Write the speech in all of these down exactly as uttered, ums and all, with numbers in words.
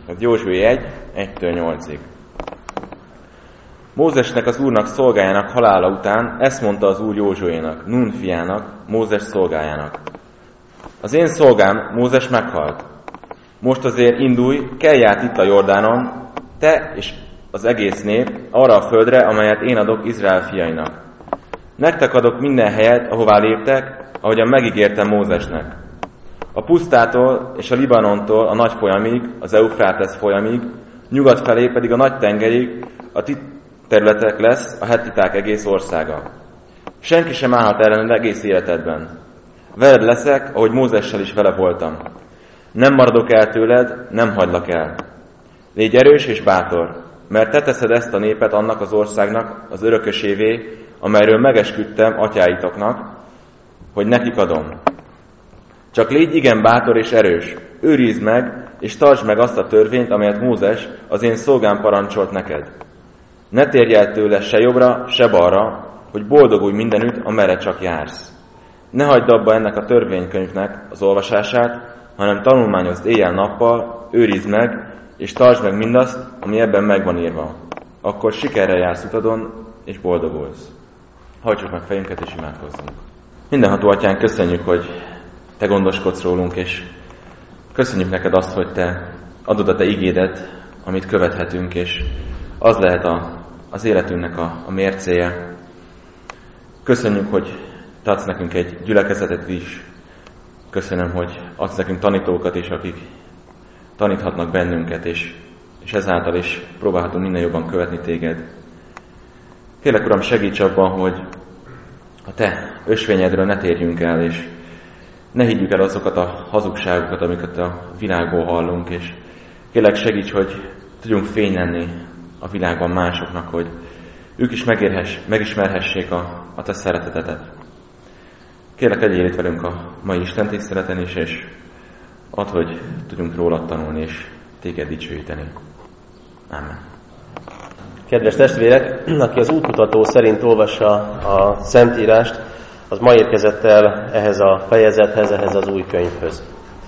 Ez Józsué egy, egytől nyolcig. Mózesnek, az Úrnak szolgájának halála után ezt mondta az Úr Józsuénak, Nun fiának, Mózes szolgájának. Az én szolgám Mózes meghalt. Most azért indulj, kelj át itt a Jordánon, te és az egész nép arra a földre, amelyet én adok Izrael fiainak. Nektek adok minden helyet, ahová léptek, ahogyan megígértem Mózesnek. A pusztától és a Libanontól a nagy folyamig, az Eufrátesz folyamig, nyugat felé pedig a nagy tengerig a ti területek lesz a hettiták egész országa. Senki sem állhat ellened egész életedben. Veled leszek, ahogy Mózessel is vele voltam. Nem maradok el tőled, nem hagylak el. Légy erős és bátor, mert te teszed ezt a népet annak az országnak az örökösévé, amelyről megesküdtem atyáitoknak, hogy nekik adom. Csak légy igen bátor és erős, őrizd meg, és tartsd meg azt a törvényt, amelyet Mózes, az én szolgám parancsolt neked. Ne térj el tőle se jobbra, se balra, hogy boldogulj mindenütt, amerre csak jársz. Ne hagyd abba ennek a törvénykönyvnek az olvasását, hanem tanulmányozd éjjel-nappal, őrizd meg, és tartsd meg mindazt, ami ebben meg van írva. Akkor sikerrel jársz utadon, és boldogulsz. Hajtsuk meg fejünket, és imádkozzunk. Mindenható Atyánk, köszönjük, hogy Te gondoskodsz rólunk, és köszönjük neked azt, hogy Te adod a Te igédet, amit követhetünk, és az lehet a, az életünknek a, a mércéje. Köszönjük, hogy Te adsz nekünk egy gyülekezetet is. Köszönöm, hogy adsz nekünk tanítókat is, akik taníthatnak bennünket, és, és ezáltal is próbálhatunk minél jobban követni Téged. Kérlek, Uram, segíts abban, hogy a Te ösvényedről ne térjünk el, és ne higgyük el azokat a hazugságokat, amiket a világból hallunk, és kérlek, segíts, hogy tudjunk fény lenni a világban másoknak, hogy ők is megismerhessék a, a Te szeretetedet. Kérlek, legyél itt velünk a mai Isten tiszteleten is, és add, hogy tudjunk rólad tanulni, és Téged dicsőíteni. Amen. Kedves testvérek, aki az útmutató szerint olvassa a Szentírást, az ma érkezett el ehhez a fejezethez, ehhez az új könyvhöz.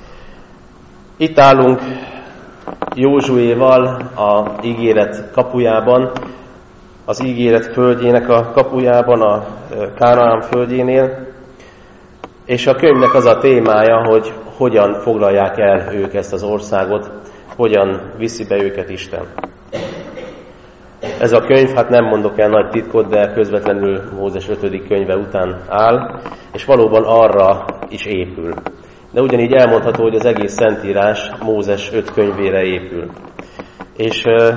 Itt állunk Józsuéval a ígéret kapujában, az ígéret földjének a kapujában, a Kánaán földjénél, és a könyvnek az a témája, hogy hogyan foglalják el ők ezt az országot, hogyan viszi be őket Isten. Ez a könyv, hát nem mondok el nagy titkot, de közvetlenül Mózes ötödik könyve után áll, és valóban arra is épül. De ugyanígy elmondható, hogy az egész Szentírás Mózes öt könyvére épül. És ö,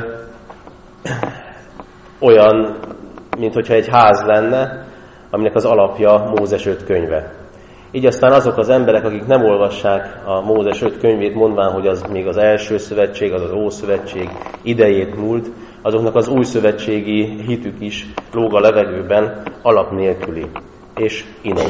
olyan, minthogyha egy ház lenne, aminek az alapja Mózes öt könyve. Így aztán azok az emberek, akik nem olvassák a Mózes öt könyvét, mondván, hogy az még az első szövetség, az az Ószövetség idejét múlt, azoknak az új szövetségi hitük is lóg a levegőben, alap nélküli, és inom.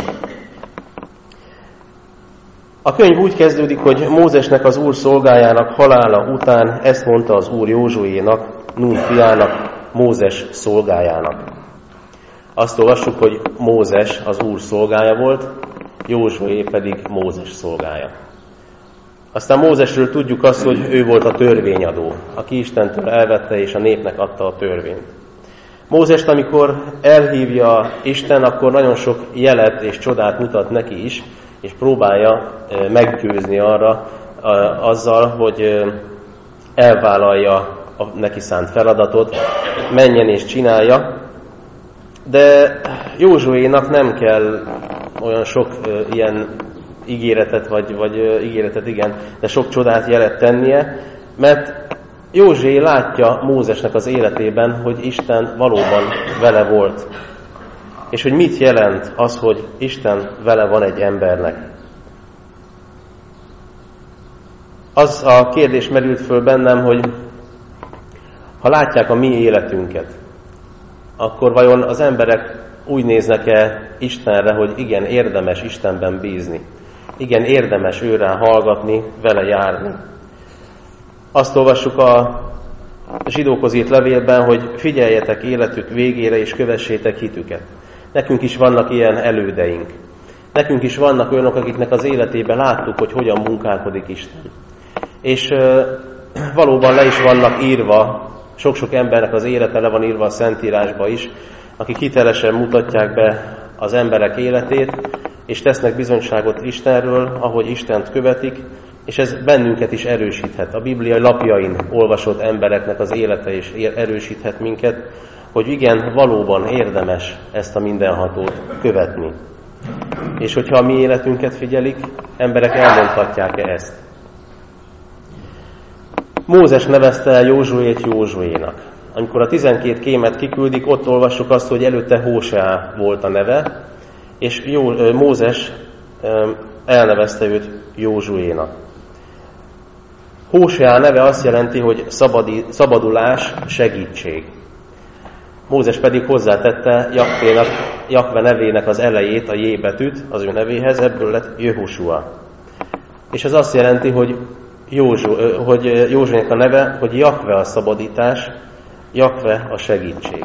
A könyv úgy kezdődik, hogy Mózesnek, az Úr szolgájának halála után ezt mondta az Úr Józsuénak, Nun fiának, Mózes szolgájának. Azt olvassuk, hogy Mózes az Úr szolgája volt, Józsué pedig Mózes szolgája. Aztán Mózesről tudjuk azt, hogy ő volt a törvényadó, aki Istentől elvette és a népnek adta a törvényt. Mózest, amikor elhívja Isten, akkor nagyon sok jelet és csodát mutat neki is, és próbálja meggyőzni arra azzal, hogy elvállalja a neki szánt feladatot, menjen és csinálja. De Józsuénak nem kell olyan sok ilyen ígéretet, vagy, vagy ígéretet igen, de sok csodát jelet tennie, mert Józsué látja Mózesnek az életében, hogy Isten valóban vele volt. És hogy mit jelent az, hogy Isten vele van egy embernek. Az a kérdés merült föl bennem, hogy ha látják a mi életünket, akkor vajon az emberek úgy néznek-e Istenre, hogy igen, érdemes Istenben bízni. Igen, érdemes őrá hallgatni, vele járni. Azt olvassuk a zsidókhoz írt levélben, hogy figyeljetek életük végére, és kövessétek hitüket. Nekünk is vannak ilyen elődeink. Nekünk is vannak olyanok, akiknek az életében láttuk, hogy hogyan munkálkodik Isten. És valóban le is vannak írva, sok-sok embernek az élete le van írva a Szentírásba is, akik hitelesen mutatják be az emberek életét, és tesznek bizonyságot Istenről, ahogy Istent követik, és ez bennünket is erősíthet. A Biblia lapjain olvasott embereknek az élete is erősíthet minket, hogy igen, valóban érdemes ezt a mindenhatót követni. És hogyha a mi életünket figyelik, emberek elmondhatják-e ezt? Mózes nevezte el Józsuét Józsuénak. Amikor a tizenkét kémet kiküldik, ott olvassuk azt, hogy előtte Hóseá volt a neve, és Jó, Mózes elnevezte őt Józsuénak. Hóseá neve azt jelenti, hogy szabadi, szabadulás, segítség. Mózes pedig hozzátette Jakvénak, Jakve nevének az elejét, a J betűt az ő nevéhez, ebből lett Jöhosua. És ez azt jelenti, hogy, Józsu, hogy Józsuének a neve, hogy Jakve a szabadítás, Jakve a segítség.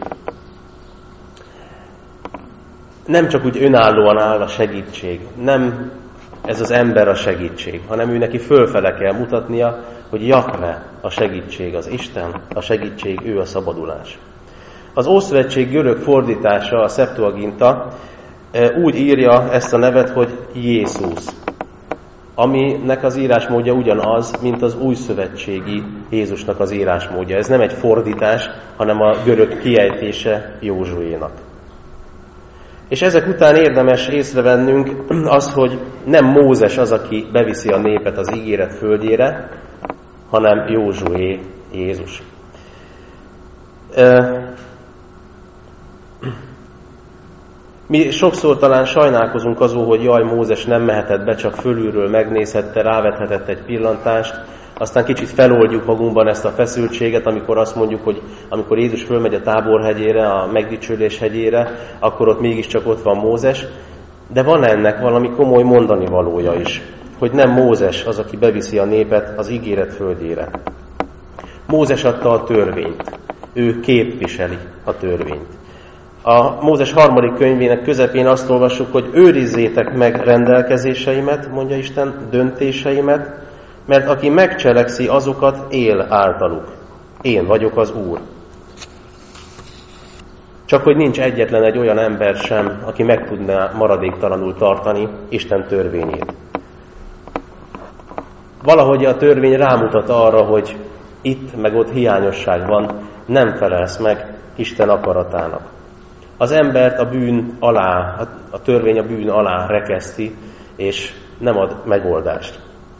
Nem csak úgy önállóan áll a segítség, nem ez az ember a segítség, hanem ő neki fölfele kell mutatnia, hogy Jakve a segítség, az Isten, a segítség, ő a szabadulás. Az Ószövetség görög fordítása, a Septuaginta úgy írja ezt a nevet, hogy Jézus, aminek az írásmódja ugyanaz, mint az újszövetségi Jézusnak az írásmódja. Ez nem egy fordítás, hanem a görög kiejtése Józsuénak. És ezek után érdemes észrevennünk azt, hogy nem Mózes az, aki beviszi a népet az ígéret földjére, hanem Józsué, Jézus. Mi sokszor talán sajnálkozunk azon, hogy jaj, Mózes nem mehetett be, csak fölülről megnézhette, rávethetett egy pillantást, aztán kicsit feloldjuk magunkban ezt a feszültséget, amikor azt mondjuk, hogy amikor Jézus fölmegy a Tábor hegyére, a megdicsőlés hegyére, akkor ott mégiscsak ott van Mózes, de van ennek valami komoly mondani valója is, hogy nem Mózes az, aki beviszi a népet az ígéret földjére. Mózes adta a törvényt, ő képviseli a törvényt. A Mózes harmadik könyvének közepén azt olvassuk, hogy őrizzétek meg rendelkezéseimet, mondja Isten, döntéseimet, mert aki megcselekszi azokat, él általuk. Én vagyok az Úr. Csak hogy nincs egyetlen egy olyan ember sem, aki meg tudná maradéktalanul tartani Isten törvényét. Valahogy a törvény rámutat arra, hogy itt meg ott hiányosság van, nem felelsz meg Isten akaratának. Az embert a bűn alá, a törvény a bűn alá rekeszti, és nem ad megoldást.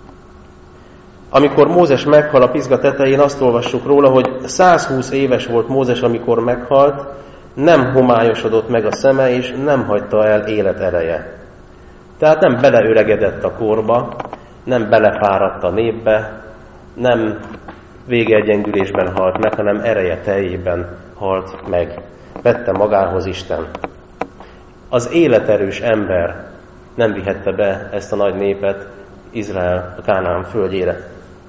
Amikor Mózes meghal a Pizga tetején, azt olvassuk róla, hogy százhúsz éves volt Mózes, amikor meghalt, nem homályosodott meg a szeme, és nem hagyta el élet ereje. Tehát nem beleöregedett a korba, nem belefáradt a népbe, nem végegyengülésben halt meg, hanem ereje teljében halt meg. Vette magához Isten. Az életerős ember nem vihette be ezt a nagy népet Izrael a Kánaán földjére.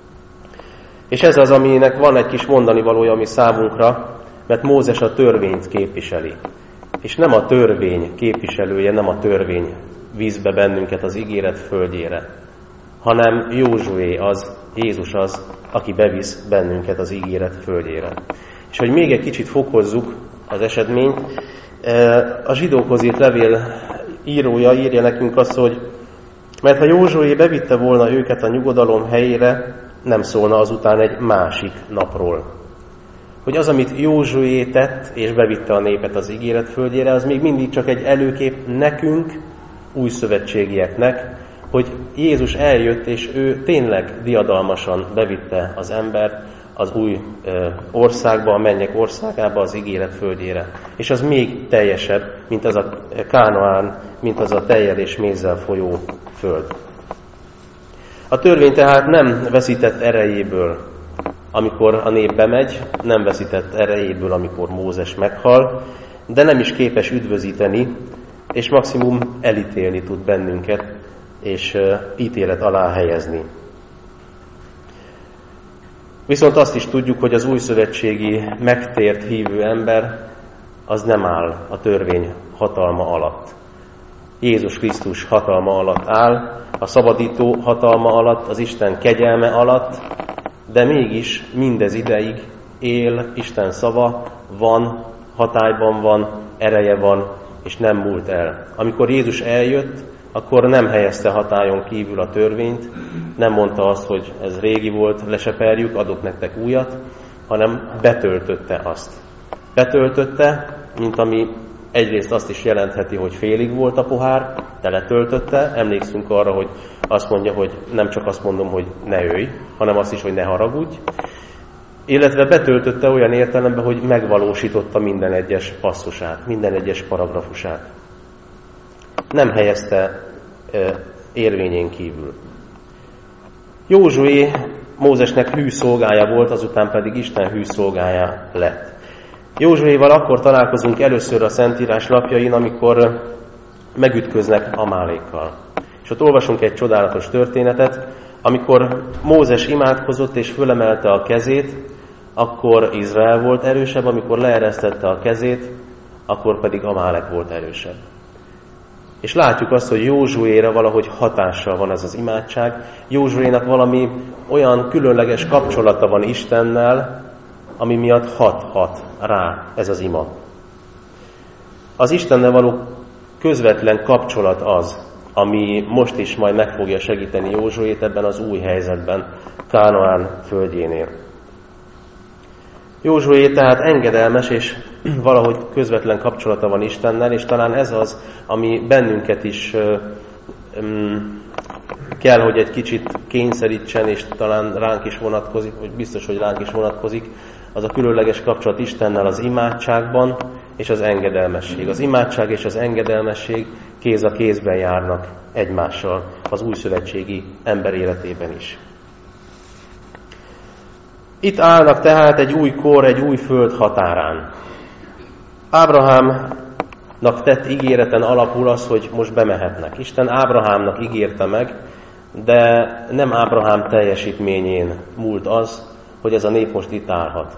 És ez az, aminek van egy kis mondani valója, ami számunkra, mert Mózes a törvényt képviseli. És nem a törvény képviselője, nem a törvény víz be bennünket az ígéret földjére, hanem Józsué az, Jézus az, aki bevisz bennünket az ígéret földjére. És hogy még egy kicsit fokozzuk az esedményt, a zsidókhoz írt levél írója írja nekünk azt, hogy mert ha Józsué bevitte volna őket a nyugodalom helyére, nem szólna azután egy másik napról. Hogy az, amit Józsué tett, és bevitte a népet az ígéret földjére, az még mindig csak egy előkép nekünk, újszövetségieknek, hogy Jézus eljött, és ő tényleg diadalmasan bevitte az embert az új országba, a mennyek országába, az ígéret földjére. És az még teljesebb, mint az a Kánaán, mint az a tejjel és mézzel folyó föld. A törvény tehát nem veszített erejéből, amikor a nép bemegy, nem veszített erejéből, amikor Mózes meghal, de nem is képes üdvözíteni, és maximum elítélni tud bennünket, és ítélet alá helyezni. Viszont azt is tudjuk, hogy az újszövetségi megtért hívő ember az nem áll a törvény hatalma alatt. Jézus Krisztus hatalma alatt áll, a szabadító hatalma alatt, az Isten kegyelme alatt, de mégis mindez ideig él, Isten szava van, hatályban van, ereje van, és nem múlt el. Amikor Jézus eljött, akkor nem helyezte hatályon kívül a törvényt, nem mondta azt, hogy ez régi volt, leseperjük, adok nektek újat, hanem betöltötte azt. Betöltötte, mint ami egyrészt azt is jelentheti, hogy félig volt a pohár, de letöltötte. Emlékszünk arra, hogy azt mondja, hogy nem csak azt mondom, hogy ne ölj, hanem azt is, hogy ne haragudj. Illetve betöltötte olyan értelemben, hogy megvalósította minden egyes passzusát, minden egyes paragrafusát. Nem helyezte e, érvényén kívül. Józsué Mózesnek hű szolgája volt, azután pedig Isten hű szolgája lett. Józsuéval akkor találkozunk először a Szentírás lapjain, amikor megütköznek Amálékkal. És ott olvasunk egy csodálatos történetet, amikor Mózes imádkozott és fölemelte a kezét, akkor Izrael volt erősebb, amikor leeresztette a kezét, akkor pedig Amálek volt erősebb. És látjuk azt, hogy Józsuéra valahogy hatással van ez az imádság. Józsuénak valami olyan különleges kapcsolata van Istennel, ami miatt hat-hat rá ez az ima. Az Istennel való közvetlen kapcsolat az, ami most is majd meg fogja segíteni Józsuét ebben az új helyzetben, Kánaán földjénél. Józsué tehát engedelmes, és valahogy közvetlen kapcsolata van Istennel, és talán ez az, ami bennünket is um, kell, hogy egy kicsit kényszerítsen, és talán ránk is vonatkozik, vagy biztos, hogy ránk is vonatkozik, az a különleges kapcsolat Istennel az imádságban, és az engedelmesség. Az imádság és az engedelmesség kéz a kézben járnak egymással az újszövetségi ember életében is. Itt állnak tehát egy új kor, egy új föld határán. Ábrahámnak tett ígéreten alapul az, hogy most bemehetnek. Isten Ábrahámnak ígérte meg, de nem Ábrahám teljesítményén múlt az, hogy ez a nép most itt állhat.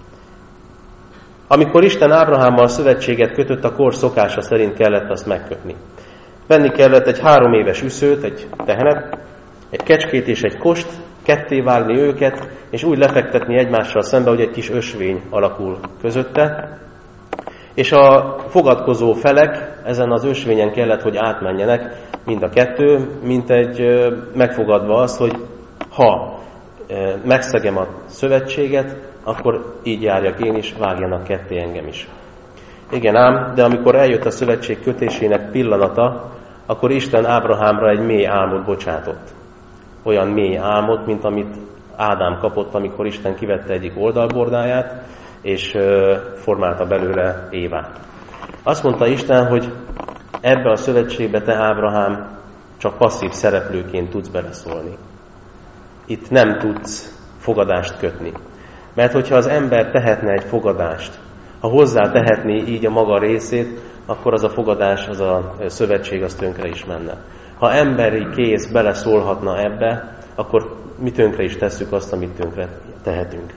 Amikor Isten Ábrahámmal szövetséget kötött, a kor szokása szerint kellett azt megkötni. Venni kellett egy három éves üszőt, egy tehenet, egy kecskét és egy kost, ketté vágni őket, és úgy lefektetni egymással szembe, hogy egy kis ösvény alakul közötte. És a fogadkozó felek ezen az ösvényen kellett, hogy átmenjenek, mind a kettő, mint egy megfogadva azt, hogy ha megszegem a szövetséget, akkor így járjak én is, vágjanak ketté engem is. Igen ám, de amikor eljött a szövetség kötésének pillanata, akkor Isten Ábrahámra egy mély álmot bocsátott. Olyan mély álmot, mint amit Ádám kapott, amikor Isten kivette egyik oldalbordáját, és formálta belőle Évát. Azt mondta Isten, hogy ebbe a szövetségbe te, Ábrahám, csak passzív szereplőként tudsz beleszólni. Itt nem tudsz fogadást kötni. Mert hogyha az ember tehetne egy fogadást, ha hozzá tehetné így a maga részét, akkor az a fogadás, az a szövetség, az tönkre is menne. Ha emberi kéz beleszólhatna ebbe, akkor mi tönkre is tesszük azt, amit tönkre tehetünk.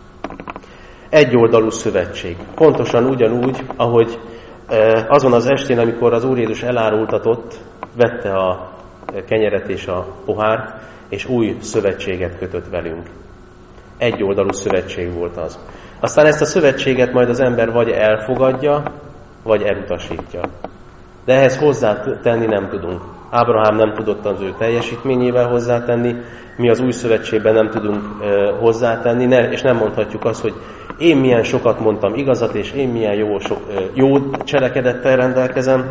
Egyoldalú szövetség. Pontosan ugyanúgy, ahogy azon az estén, amikor az Úr Jézus elárultatott, vette a kenyeret és a pohárt, és új szövetséget kötött velünk. Egyoldalú szövetség volt az. Aztán ezt a szövetséget majd az ember vagy elfogadja, vagy elutasítja. De ehhez hozzátenni nem tudunk. Ábrahám nem tudott az ő teljesítményével hozzátenni, mi az új szövetségben nem tudunk e, hozzátenni, ne, és nem mondhatjuk azt, hogy én milyen sokat mondtam igazat, és én milyen jó, so, e, jó cselekedettel rendelkezem.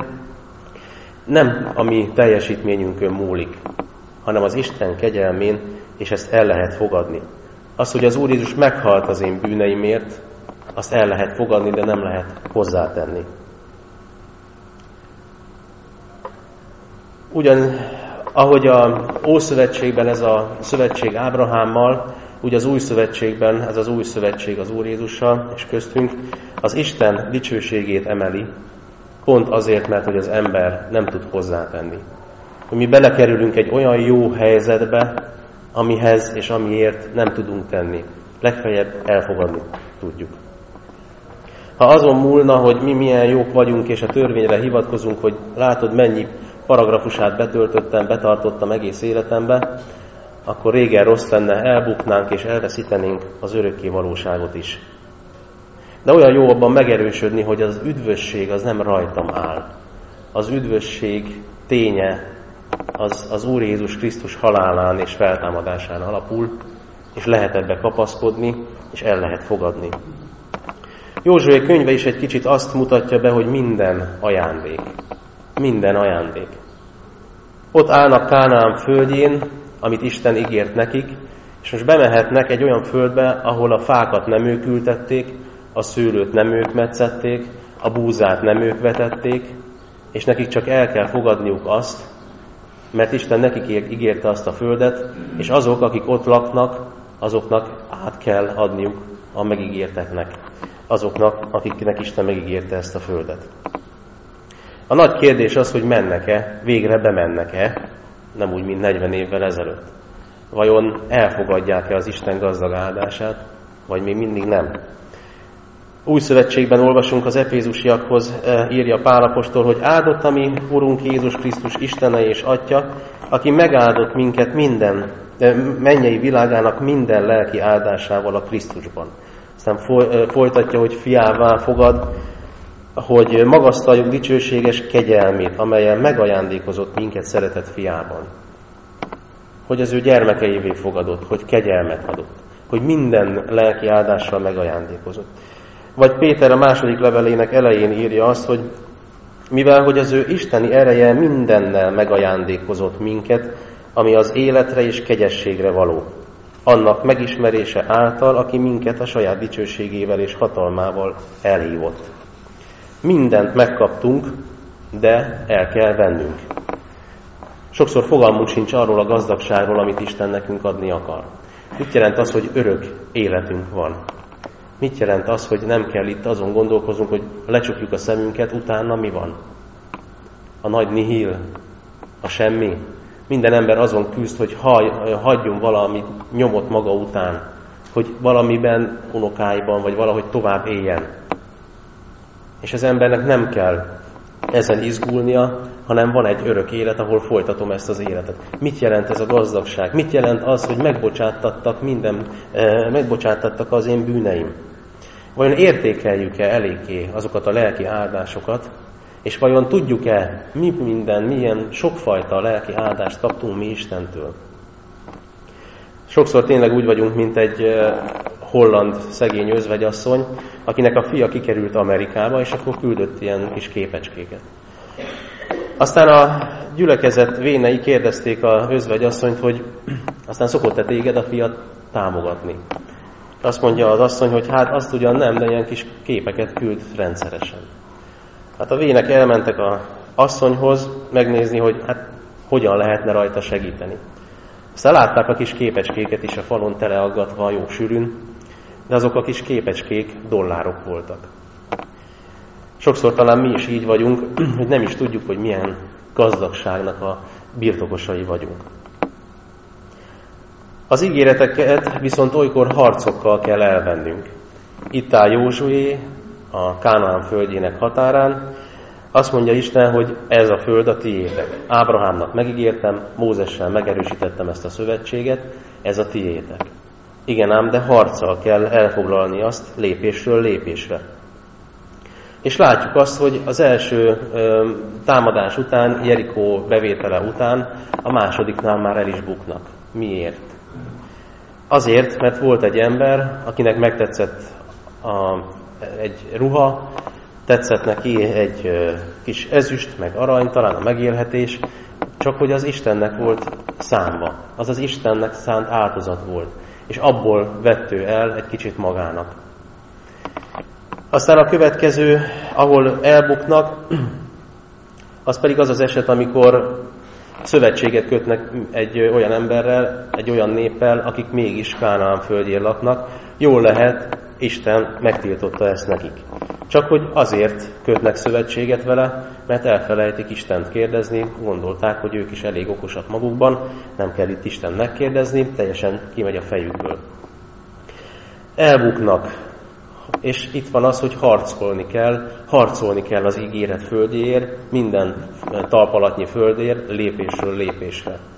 Nem a mi teljesítményünkön múlik, hanem az Isten kegyelmén, és ezt el lehet fogadni. Az, hogy az Úr Jézus meghalt az én bűneimért, azt el lehet fogadni, de nem lehet hozzátenni. Ugyan, ahogy a Ószövetségben ez a szövetség Ábrahámmal, úgy az Új Szövetségben ez az Új Szövetség az Úr Jézussal és köztünk az Isten dicsőségét emeli, pont azért, mert hogy az ember nem tud hozzátenni. Hogy mi belekerülünk egy olyan jó helyzetbe, amihez és amiért nem tudunk tenni. Legfeljebb elfogadni tudjuk. Ha azon múlna, hogy mi milyen jók vagyunk, és a törvényre hivatkozunk, hogy látod, mennyi paragrafusát betöltöttem, betartottam egész életembe, akkor régen rossz lenne, elbuknánk és elveszítenénk az örökké valóságot is. De olyan jó abban megerősödni, hogy az üdvösség az nem rajtam áll. Az üdvösség ténye az, az Úr Jézus Krisztus halálán és feltámadásán alapul, és lehet ebbe kapaszkodni, és el lehet fogadni. Józsué könyve is egy kicsit azt mutatja be, hogy minden ajándék. Minden ajándék. Ott állnak Kánaán földjén, amit Isten ígért nekik, és most bemehetnek egy olyan földbe, ahol a fákat nem ők ültették, a szőlőt nem ők metszették, a búzát nem ők vetették, és nekik csak el kell fogadniuk azt, mert Isten nekik ígérte azt a földet, és azok, akik ott laknak, azoknak át kell adniuk a megígérteknek, azoknak, akiknek Isten megígérte ezt a földet. A nagy kérdés az, hogy mennek-e, végre bemennek-e, nem úgy, mint negyven évvel ezelőtt. Vajon elfogadják-e az Isten gazdag áldását, vagy még mindig nem? Új szövetségben olvasunk az efézusiakhoz, írja Pál apostol, hogy áldott a mi Urunk Jézus Krisztus Istene és Atya, aki megáldott minket minden, mennyei világának minden lelki áldásával a Krisztusban. Aztán folytatja, hogy fiává fogad, hogy magasztaljuk dicsőséges kegyelmét, amelyen megajándékozott minket szeretett fiában. Hogy az ő gyermekeivé fogadott, hogy kegyelmet adott, hogy minden lelki áldással megajándékozott. Vagy Péter a második levelének elején írja azt, hogy mivel hogy az ő isteni ereje mindennel megajándékozott minket, ami az életre és kegyességre való. Annak megismerése által, aki minket a saját dicsőségével és hatalmával elhívott. Mindent megkaptunk, de el kell vennünk. Sokszor fogalmunk sincs arról a gazdagságról, amit Isten nekünk adni akar. Mit jelent az, hogy örök életünk van? Mit jelent az, hogy nem kell itt azon gondolkozunk, hogy lecsukjuk a szemünket, utána mi van? A nagy nihil, a semmi. Minden ember azon küzd, hogy hagyjon valami nyomot maga után, hogy valamiben, unokáiban, vagy valahogy tovább éljen. És az embernek nem kell ezen izgulnia, hanem van egy örök élet, ahol folytatom ezt az életet. Mit jelent ez a gazdagság? Mit jelent az, hogy megbocsátattak minden, eh, megbocsátattak az én bűneim? Vajon értékeljük-e eléggé azokat a lelki áldásokat, és vajon tudjuk-e, mi minden, milyen sokfajta lelki áldást kaptunk mi Istentől? Sokszor tényleg úgy vagyunk, mint egy holland szegény özvegyasszony, akinek a fia kikerült Amerikába, és akkor küldött ilyen kis képecskéket. Aztán a gyülekezet vénei kérdezték az özvegyasszonyt, hogy aztán szokott-e téged a fiat támogatni? Azt mondja az asszony, hogy hát azt ugyan nem, de ilyen kis képeket küld rendszeresen. Hát a vének elmentek az asszonyhoz megnézni, hogy hát hogyan lehetne rajta segíteni. Aztán látták a kis képecskéket is a falon teleaggatva, jó sűrűn, de azok a kis képecskék dollárok voltak. Sokszor talán mi is így vagyunk, hogy nem is tudjuk, hogy milyen gazdagságnak a birtokosai vagyunk. Az ígéreteket viszont olykor harcokkal kell elvennünk. Itt áll Józsué a Kánaán földjének határán. Azt mondja Isten, hogy ez a föld a tiétek. Ábrahámnak megígértem, Mózessel megerősítettem ezt a szövetséget, ez a tiétek. Igen ám, de harccal kell elfoglalni azt lépésről lépésre. És látjuk azt, hogy az első ö, támadás után, Jerikó bevétele után a másodiknál már el is buknak. Miért? Azért, mert volt egy ember, akinek megtetszett a, egy ruha, tetszett neki egy ö, kis ezüst, meg arany, talán a megélhetés, csak hogy az Istennek volt számva. Az az Istennek szánt áldozat volt. És abból vett ő el egy kicsit magának. Aztán a következő, ahol elbuknak, az pedig az az eset, amikor szövetséget kötnek egy olyan emberrel, egy olyan néppel, akik mégis Kánaán földjén laknak. Jól lehet, Isten megtiltotta ezt nekik. Csak hogy azért kötnek szövetséget vele, mert elfelejtik Istent kérdezni, gondolták, hogy ők is elég okosak magukban, nem kell itt Isten megkérdezni, teljesen kimegy a fejükből. Elbuknak, és itt van az, hogy harcolni kell, harcolni kell az ígéret földjéért, minden talpalatnyi földért, lépésről lépésre.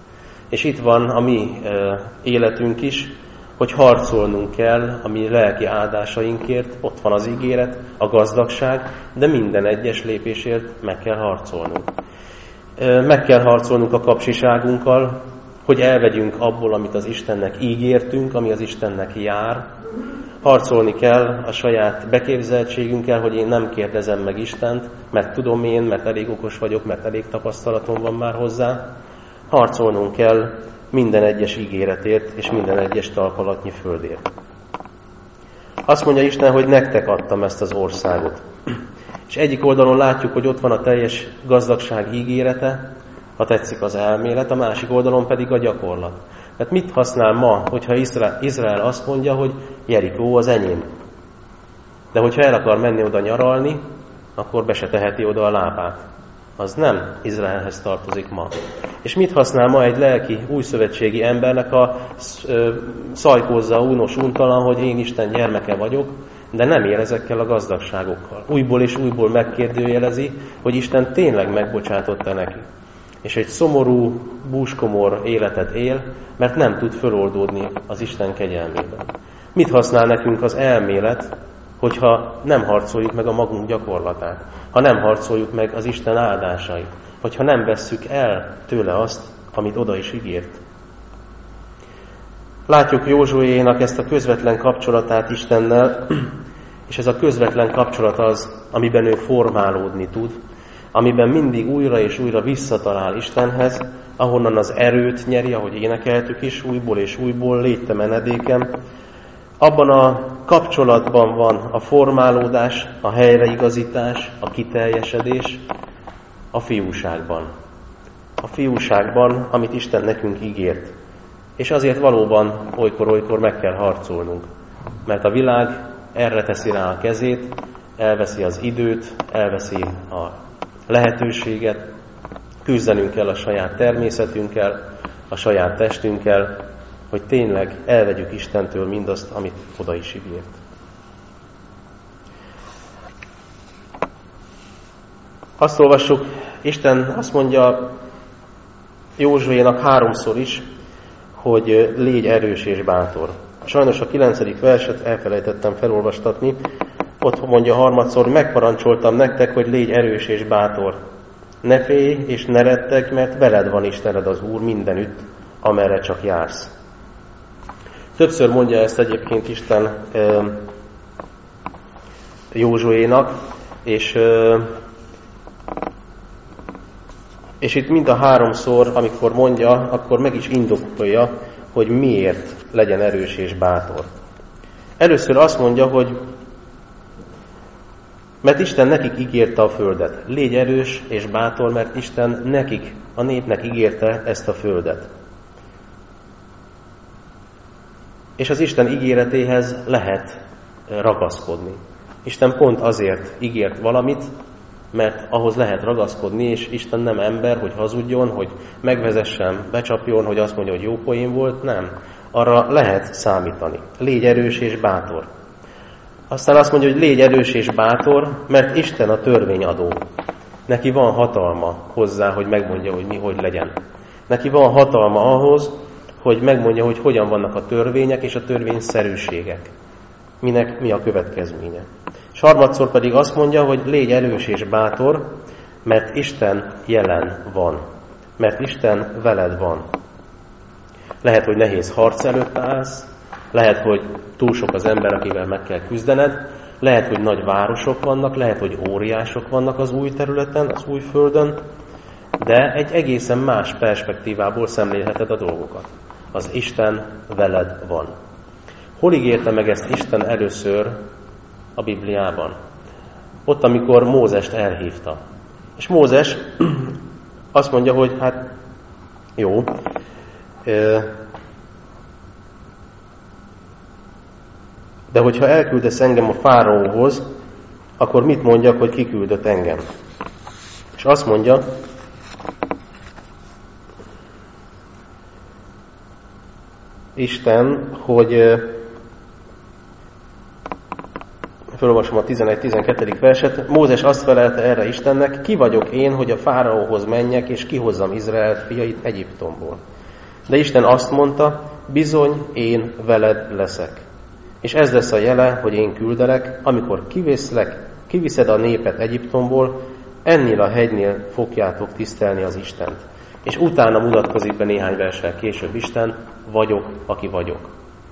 És itt van a mi életünk is, hogy harcolnunk kell a mi lelki áldásainkért, ott van az ígéret, a gazdagság, de minden egyes lépésért meg kell harcolnunk. Meg kell harcolnunk a kapcsiságunkkal, hogy elvegyünk abból, amit az Istennek ígértünk, ami az Istennek jár. Harcolni kell a saját beképzeltségünkkel, hogy én nem kérdezem meg Istent, mert tudom én, mert elég okos vagyok, mert elég tapasztalatom van már hozzá. Harcolnunk kell minden egyes ígéretért és minden egyes talpalatnyi földért. Azt mondja Isten, hogy nektek adtam ezt az országot. És egyik oldalon látjuk, hogy ott van a teljes gazdagság ígérete, ha tetszik az elmélet, a másik oldalon pedig a gyakorlat. Tehát mit használ ma, hogyha Izrael, Izrael azt mondja, hogy Jerikó az enyém. De hogyha el akar menni oda nyaralni, akkor be se teheti oda a lábát. Az nem Izraelhez tartozik ma. És mit használ ma egy lelki, újszövetségi embernek a szajkózza, únos, untalan, hogy én Isten gyermeke vagyok, de nem él ezekkel a gazdagságokkal. Újból és újból megkérdőjelezi, hogy Isten tényleg megbocsátotta neki. És egy szomorú, búskomor életet él, mert nem tud föloldódni az Isten kegyelmében. Mit használ nekünk az elmélet, hogyha nem harcoljuk meg a magunk gyakorlatát, ha nem harcoljuk meg az Isten áldásait, hogyha nem vesszük el tőle azt, amit oda is ígért. Látjuk Józsuénak ezt a közvetlen kapcsolatát Istennel, és ez a közvetlen kapcsolat az, amiben ő formálódni tud, amiben mindig újra és újra visszatalál Istenhez, ahonnan az erőt nyeri, ahogy énekeltük is, újból és újból, légy te menedékem. Abban a kapcsolatban van a formálódás, a helyreigazítás, a kiteljesedés, a fiúságban. A fiúságban, amit Isten nekünk ígért. És azért valóban olykor-olykor meg kell harcolnunk. Mert a világ erre teszi rá a kezét, elveszi az időt, elveszi a lehetőséget, küzdenünk kell a saját természetünkkel, a saját testünkkel, hogy tényleg elvegyük Istentől mindazt, amit oda is ígért. Azt olvassuk, Isten azt mondja Józsuénak háromszor is, hogy légy erős és bátor. Sajnos a kilencedik verset elfelejtettem felolvastatni, ott mondja harmadszor, megparancsoltam nektek, hogy légy erős és bátor. Ne félj és ne retteg, mert veled van Istened az Úr mindenütt, amerre csak jársz. Többször mondja ezt egyébként Isten e, Józsuénak, és, e, és itt mind a háromszor, amikor mondja, akkor meg is indokolja, hogy miért legyen erős és bátor. Először azt mondja, hogy mert Isten nekik ígérte a földet. Légy erős és bátor, mert Isten nekik, a népnek ígérte ezt a földet. És az Isten ígéretéhez lehet ragaszkodni. Isten pont azért ígért valamit, mert ahhoz lehet ragaszkodni, és Isten nem ember, hogy hazudjon, hogy megvezessen, becsapjon, hogy azt mondja, hogy jó poén volt, nem. Arra lehet számítani. Légy erős és bátor. Aztán azt mondja, hogy légy erős és bátor, mert Isten a törvényadó. Neki van hatalma hozzá, hogy megmondja, hogy mi hogy legyen. Neki van hatalma ahhoz, hogy megmondja, hogy hogyan vannak a törvények és a törvényszerűségek. Minek mi a következménye. És harmadszor pedig azt mondja, hogy légy erős és bátor, mert Isten jelen van. Mert Isten veled van. Lehet, hogy nehéz harc előtt állsz, lehet, hogy túl sok az ember, akivel meg kell küzdened, lehet, hogy nagy városok vannak, lehet, hogy óriások vannak az új területen, az új földön, de egy egészen más perspektívából szemlélheted a dolgokat. Az Isten veled van. Hol ígérte meg ezt Isten először a Bibliában? Ott, amikor Mózest elhívta. És Mózes azt mondja, hogy hát jó, de hogyha elküldesz engem a fáraóhoz, akkor mit mondjak, hogy kiküldött engem? És azt mondja, Isten, hogy felolvasom a tizenegy-tizenkettedik verset, Mózes azt felelte erre Istennek, ki vagyok én, hogy a fáraóhoz menjek, és kihozzam Izrael fiait Egyiptomból. De Isten azt mondta, bizony én veled leszek. És ez lesz a jele, hogy én küldelek, amikor kiviszlek, kiviszed a népet Egyiptomból, ennél a hegynél fogjátok tisztelni az Istent. És utána mutatkozik be néhány verssel később Isten, vagyok, aki vagyok.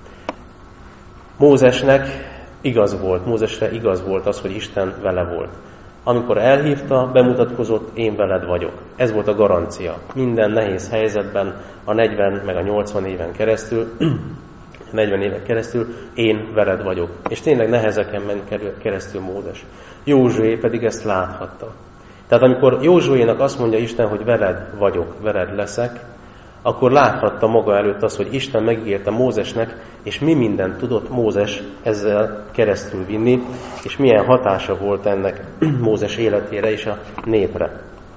Mózesnek igaz volt, Mózesre igaz volt az, hogy Isten vele volt. Amikor elhívta, bemutatkozott, én veled vagyok. Ez volt a garancia. Minden nehéz helyzetben, a negyven meg a nyolcvan éven keresztül, negyven éven keresztül én veled vagyok. És tényleg nehezeken ment keresztül Mózes. Józsué pedig ezt láthatta. Tehát amikor Józsuénak azt mondja Isten, hogy veled vagyok, veled leszek, akkor láthatta maga előtt azt, hogy Isten megígérte Mózesnek, és mi mindent tudott Mózes ezzel keresztül vinni, és milyen hatása volt ennek Mózes életére és a népre.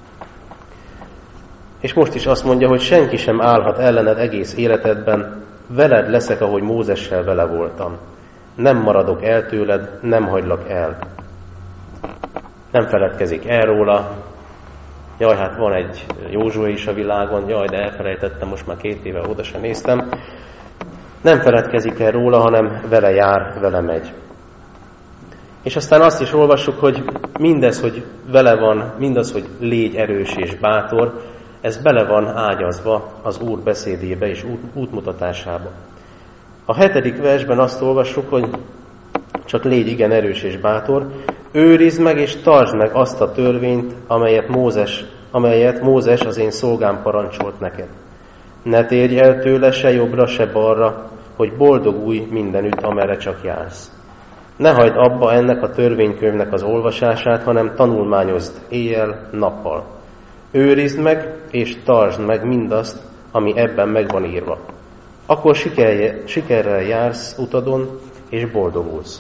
És most is azt mondja, hogy senki sem állhat ellened egész életedben, veled leszek, ahogy Mózessel vele voltam. Nem maradok el tőled, nem hagylak el. Nem feledkezik el róla. Jaj, hát van egy Józsué is a világon, jaj, de elfelejtettem, most már két éve oda sem néztem. Nem feledkezik el róla, hanem vele jár, vele megy. És aztán azt is olvassuk, hogy mindez, hogy vele van, mindaz, hogy légy erős és bátor, ez bele van ágyazva az Úr beszédébe és út, útmutatásába. A hetedik versben azt olvassuk, hogy csak légy igen erős és bátor, őrizd meg és tartsd meg azt a törvényt, amelyet Mózes, amelyet Mózes az én szolgám parancsolt neked. Ne térj el tőle se jobbra, se balra, hogy boldogulj mindenütt, amerre csak jársz. Ne hagyd abba ennek a törvénykönyvnek az olvasását, hanem tanulmányozd éjjel, nappal. Őrizd meg és tartsd meg mindazt, ami ebben meg van írva. Akkor sikerje, sikerrel jársz utadon, és boldogulsz.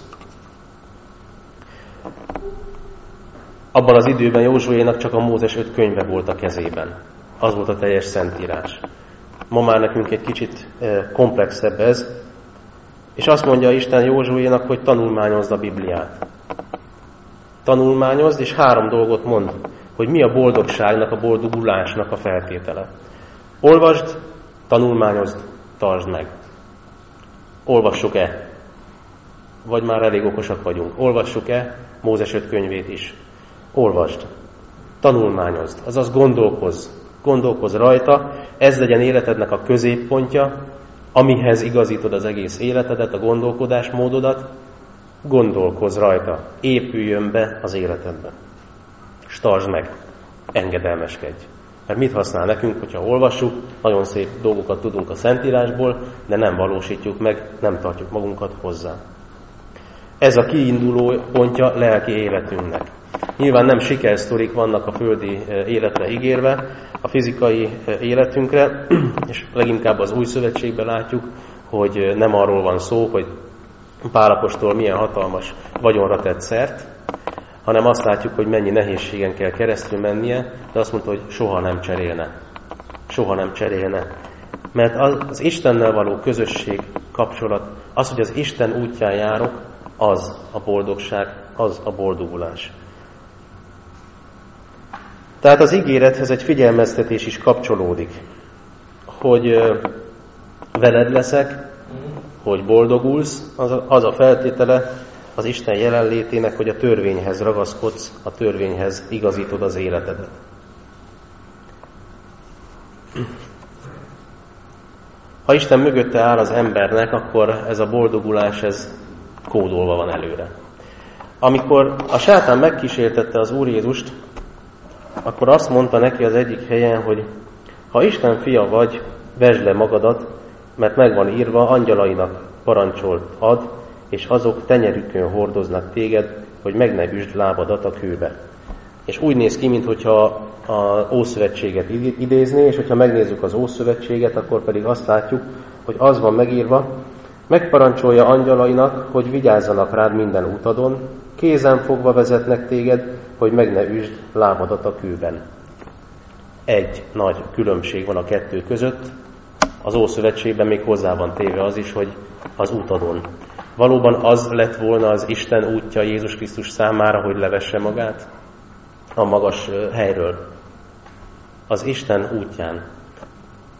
Abban az időben Józsuénak csak a Mózes öt könyve volt a kezében. Az volt a teljes szentírás. Ma már nekünk egy kicsit komplexebb ez, és azt mondja Isten Józsuénak, hogy tanulmányozd a Bibliát. Tanulmányozd, és három dolgot mond, hogy mi a boldogságnak, a boldogulásnak a feltétele. Olvasd, tanulmányozd, tartsd meg. Olvassuk-e? Vagy már elég okosak vagyunk. Olvassuk-e Mózes öt könyvét is? Olvasd, tanulmányozd, azaz gondolkozz, gondolkozz rajta, ez legyen életednek a középpontja, amihez igazítod az egész életedet, a gondolkodásmódodat, gondolkozz rajta, épüljön be az életedbe. S tartsd meg, engedelmeskedj. Mert mit használ nekünk, hogyha olvassuk, nagyon szép dolgokat tudunk a Szentírásból, de nem valósítjuk meg, nem tartjuk magunkat hozzá. Ez a kiinduló pontja lelki életünknek. Nyilván nem sikersztorik vannak a földi életre ígérve, a fizikai életünkre, és leginkább az Új Szövetségben látjuk, hogy nem arról van szó, hogy Pál apostol milyen hatalmas vagyonra tett szert, hanem azt látjuk, hogy mennyi nehézségen kell keresztül mennie, de azt mondta, hogy soha nem cserélne. Soha nem cserélne. Mert az Istennel való közösség, kapcsolat, az, hogy az Isten útján járok, az a boldogság, az a boldogulás. Tehát az ígérethez egy figyelmeztetés is kapcsolódik, hogy veled leszek, hogy boldogulsz, az a, az a feltétele az Isten jelenlétének, hogy a törvényhez ragaszkodsz, a törvényhez igazítod az életedet. Ha Isten mögötte áll az embernek, akkor ez a boldogulás, ez kódolva van előre. Amikor a sátán megkísértette az Úr Jézust, akkor azt mondta neki az egyik helyen, hogy ha Isten fia vagy, vesd le magadat, mert meg van írva, angyalainak parancsolt ad, és azok tenyerükön hordoznak téged, hogy meg ne üsd lábadat a kőbe. És úgy néz ki, mintha az Ószövetséget idézné, és hogyha megnézzük az Ószövetséget, akkor pedig azt látjuk, hogy az van megírva, megparancsolja angyalainak, hogy vigyázzanak rád minden utadon, kézen fogva vezetnek téged, hogy meg ne üsd lábadat a kőben. Egy nagy különbség van a kettő között. Az Ószövetségben még hozzá van téve az is, hogy az utadon. Valóban az lett volna az Isten útja Jézus Krisztus számára, hogy levesse magát a magas helyről. Az Isten útján.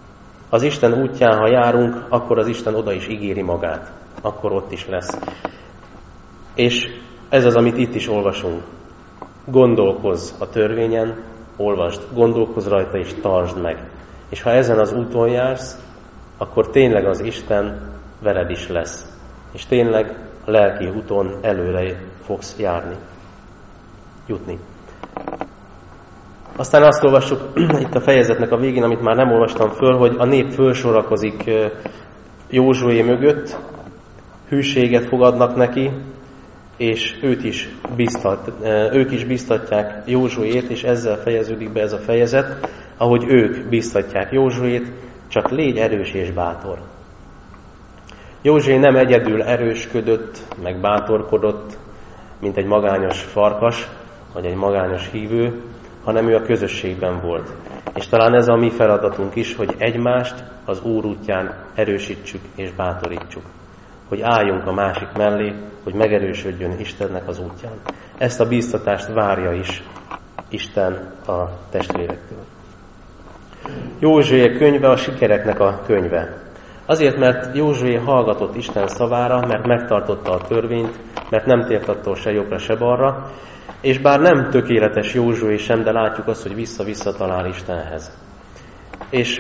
Az Isten útján, ha járunk, akkor az Isten oda is ígéri magát. Akkor ott is lesz. És ez az, amit itt is olvasunk. Gondolkozz a törvényen, olvasd, gondolkozz rajta és tartsd meg. És ha ezen az úton jársz, akkor tényleg az Isten veled is lesz. És tényleg a lelki úton előre fogsz járni, jutni. Aztán azt olvassuk itt a fejezetnek a végén, amit már nem olvastam föl, hogy a nép fölsorakozik Józsué mögött, hűséget fogadnak neki, és őt is biztat, ők is biztatják Józsuét, és ezzel fejeződik be ez a fejezet, ahogy ők biztatják Józsuét, csak légy erős és bátor. Józsué nem egyedül erősködött, meg bátorkodott, mint egy magányos farkas, vagy egy magányos hívő, hanem ő a közösségben volt. És talán ez a mi feladatunk is, hogy egymást az Úr útján erősítsük és bátorítsuk. Hogy álljunk a másik mellé, hogy megerősödjön Istennek az útján. Ezt a bíztatást várja is Isten a testvérektől. Józsué könyve a sikereknek a könyve. Azért, mert Józsué hallgatott Isten szavára, mert megtartotta a törvényt, mert nem tért attól se jobbra, se balra, és bár nem tökéletes Józsué sem, de látjuk azt, hogy vissza-vissza talál Istenhez. És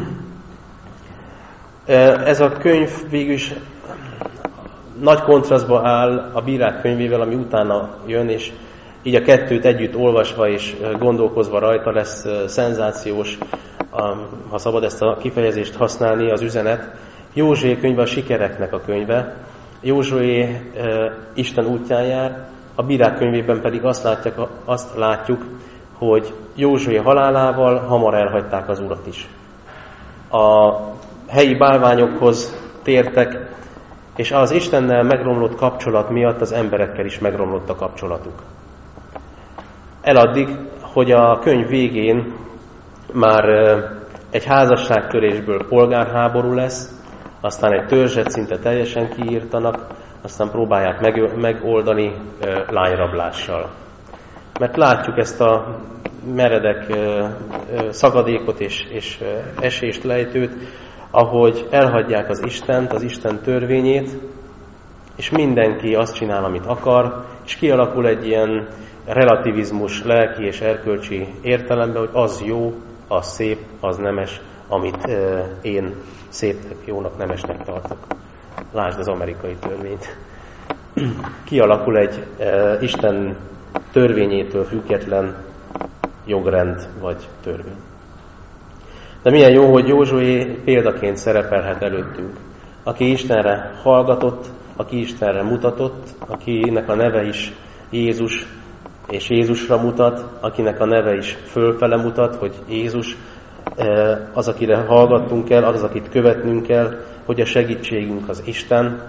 ez a könyv végülis nagy kontrasztba áll a Bírák könyvével, ami utána jön, és így a kettőt együtt olvasva és gondolkozva rajta lesz szenzációs, ha szabad ezt a kifejezést használni, az üzenet. Józsué könyve a sikereknek a könyve. Józsué Isten útján jár, a Bírák könyvében pedig azt látjuk, azt látjuk, hogy Józsué halálával hamar elhagyták az Urat is. A helyi bálványokhoz tértek, és az Istennel megromlott kapcsolat miatt az emberekkel is megromlott a kapcsolatuk. Eladdig, hogy a könyv végén már egy házasságtörésből polgárháború lesz, aztán egy törzset szinte teljesen kiírtanak, aztán próbálják megoldani lányrablással. Mert látjuk ezt a meredek szakadékot és, és esést, lejtőt, ahogy elhagyják az Istent, az Isten törvényét, és mindenki azt csinál, amit akar, és kialakul egy ilyen relativizmus lelki és erkölcsi értelemben, hogy az jó, az szép, az nemes, amit én szépnek, jónak, nemesnek tartok. Lásd az amerikai törvényt. Kialakul egy Isten törvényétől független jogrend vagy törvény. De milyen jó, hogy Józsué példaként szerepelhet előttünk. Aki Istenre hallgatott, aki Istenre mutatott, akinek a neve is Jézus, és Jézusra mutat, akinek a neve is fölfele mutat, hogy Jézus az, akire hallgattunk el, az, akit követnünk kell, hogy a segítségünk az Isten,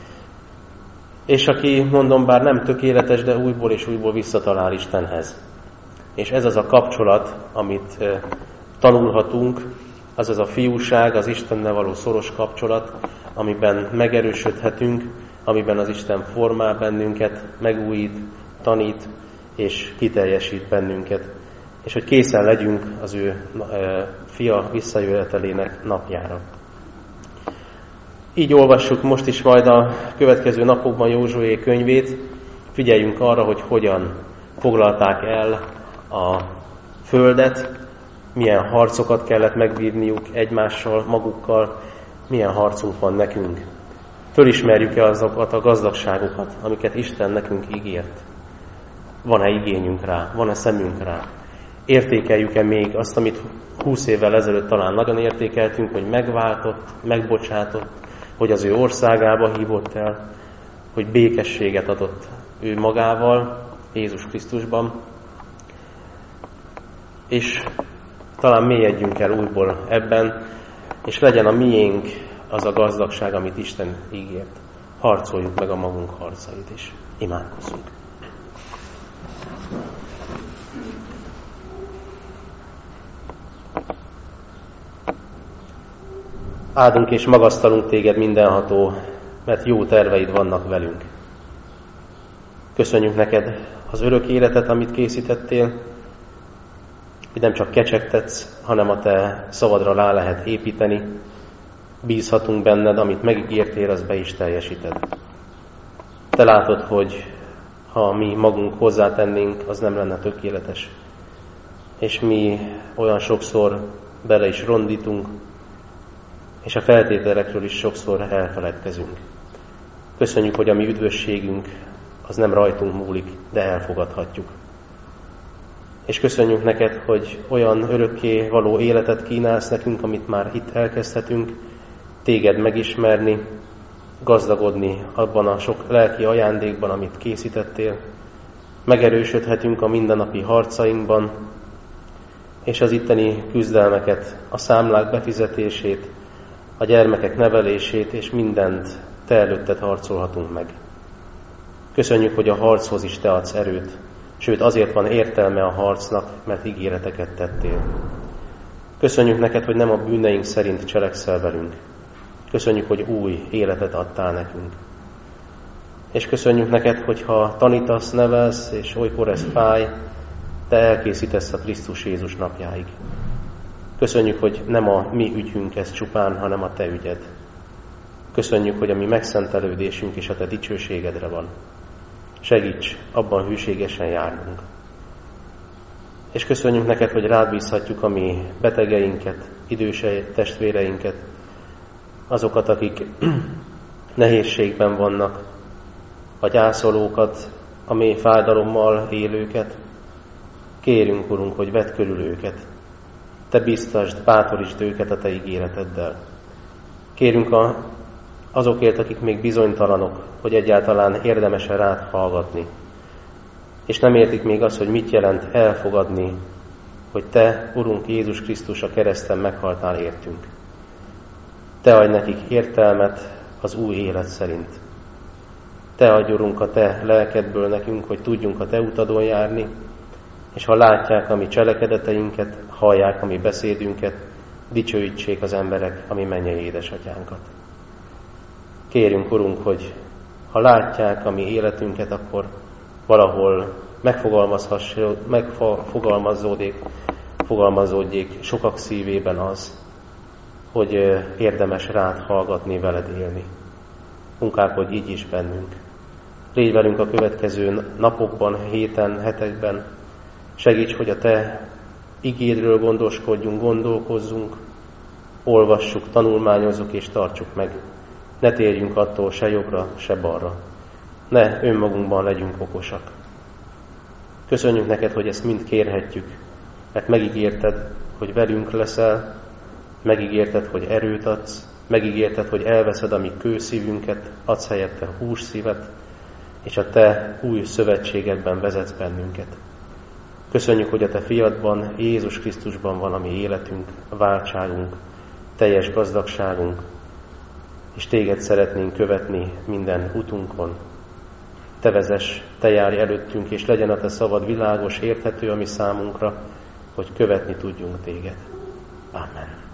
és aki, mondom, bár nem tökéletes, de újból és újból visszatalál Istenhez. És ez az a kapcsolat, amit tanulhatunk, az az a fiúság, az Istennel való szoros kapcsolat, amiben megerősödhetünk, amiben az Isten formál bennünket, megújít, tanít és kiteljesít bennünket. És hogy készen legyünk az ő fia visszajövetelének napjára. Így olvassuk most is majd a következő napokban Józsué könyvét. Figyeljünk arra, hogy hogyan foglalták el a földet, milyen harcokat kellett megvívniuk egymással, magukkal, milyen harcunk van nekünk. Fölismerjük-e azokat a gazdagságokat, amiket Isten nekünk ígért? Van-e igényünk rá? Van-e szemünk rá? Értékeljük-e még azt, amit húsz évvel ezelőtt talán nagyon értékeltünk, hogy megváltott, megbocsátott, hogy az ő országába hívott el, hogy békességet adott ő magával, Jézus Krisztusban. És talán mélyedjünk el újból ebben, és legyen a miénk az a gazdagság, amit Isten ígért. Harcoljuk meg a magunk harcait is. Imádkozzunk. Áldunk és magasztalunk téged, mindenható, mert jó terveid vannak velünk. Köszönjük neked az örök életet, amit készítettél, hogy nem csak kecsegtetsz, hanem a te szavadra rá lehet építeni. Bízhatunk benned, amit megígértél, az be is teljesíted. Te látod, hogy ha mi magunk hozzátennénk, az nem lenne tökéletes. És mi olyan sokszor bele is rondítunk, és a feltételekről is sokszor elfeledkezünk. Köszönjük, hogy a mi üdvösségünk az nem rajtunk múlik, de elfogadhatjuk. És köszönjük neked, hogy olyan örökké való életet kínálsz nekünk, amit már itt elkezdhetünk, téged megismerni, gazdagodni abban a sok lelki ajándékban, amit készítettél. Megerősödhetünk a mindennapi harcainkban, és az itteni küzdelmeket, a számlák befizetését, a gyermekek nevelését, és mindent te előtted harcolhatunk meg. Köszönjük, hogy a harchoz is te adsz erőt, sőt azért van értelme a harcnak, mert ígéreteket tettél. Köszönjük neked, hogy nem a bűneink szerint cselekszel velünk. Köszönjük, hogy új életet adtál nekünk. És köszönjük neked, hogyha tanítasz, nevelsz, és olykor ez fáj, te elkészítesz a Krisztus Jézus napjáig. Köszönjük, hogy nem a mi ügyünk ez csupán, hanem a te ügyed. Köszönjük, hogy a mi megszentelődésünk és a te dicsőségedre van. Segíts abban hűségesen járnunk. És köszönjük neked, hogy rád bízhatjuk a mi betegeinket, idős testvéreinket, azokat, akik nehézségben vannak, a gyászolókat, a mély fájdalommal élőket. Kérünk, Urunk, hogy vedd körül őket. Te biztasd, bátorítsd őket a te ígéreteddel. Kérünk a, azokért, akik még bizonytalanok, hogy egyáltalán érdemes-e rád hallgatni. És nem értik még azt, hogy mit jelent elfogadni, hogy te, Urunk Jézus Krisztus, a kereszten meghaltál értünk. Te adj nekik értelmet az új élet szerint. Te adj, Urunk, a te lelkedből nekünk, hogy tudjunk a te utadon járni, és ha látják a mi cselekedeteinket, hallják a mi beszédünket, dicsőítsék az emberek a mi mennyei édesatyánkat. Kérjünk, Urunk, hogy ha látják a mi életünket, akkor valahol megfogalmazódik, fogalmazódjék sokak szívében az, hogy érdemes rád hallgatni, veled élni. Munkálkodj így is bennünk. Légy velünk a következő napokban, héten, hetekben. Segíts, hogy a te igédről gondoskodjunk, gondolkozzunk, olvassuk, tanulmányozzuk és tartsuk meg. Ne térjünk attól se jobbra, se balra. Ne önmagunkban legyünk okosak. Köszönjük neked, hogy ezt mind kérhetjük, mert megígérted, hogy velünk leszel, megígérted, hogy erőt adsz, megígérted, hogy elveszed a mi kőszívünket, adsz helyette hússzívet, és a te új szövetségedben vezetsz bennünket. Köszönjük, hogy a te fiadban, Jézus Krisztusban van a mi életünk, a váltságunk, teljes gazdagságunk, és téged szeretnénk követni minden utunkon. Te vezess, te járj előttünk, és legyen a te szavad világos, érthető a mi számunkra, hogy követni tudjunk téged. Amen.